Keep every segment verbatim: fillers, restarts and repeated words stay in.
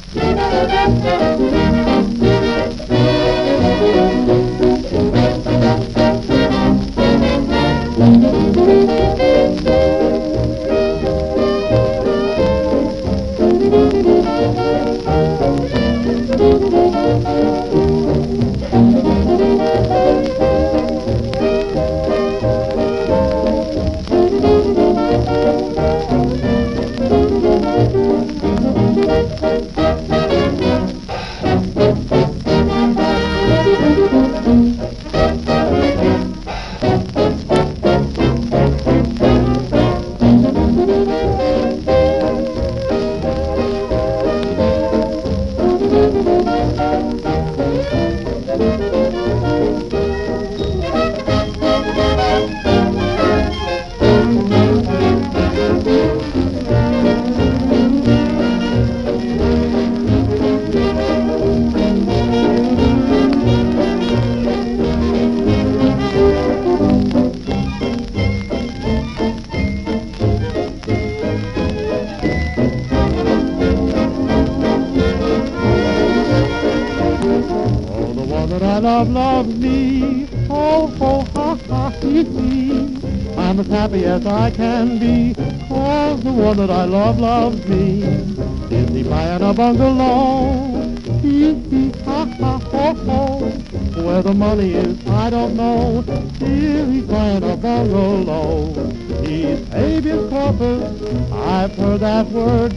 That I love loves me, oh, ho, ha, ha, hee, hee. I'm as happy as I can be, 'cause the one that I love loves me. Is he buying a bungalow? Hee, hee, ha, ha, ho, ho. Where the money is, I don't know. Here he's buying a bungalow. He's habeas corpus, I've heard that word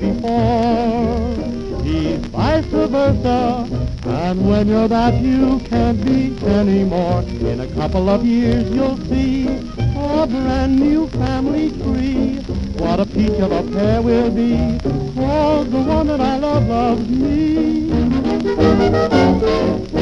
before. He's vice versa, and when you're that, you can't be anymore. In a couple of years, you'll see a brand new family tree. What a peach of a pair we'll be, 'cause the one that I love loves me.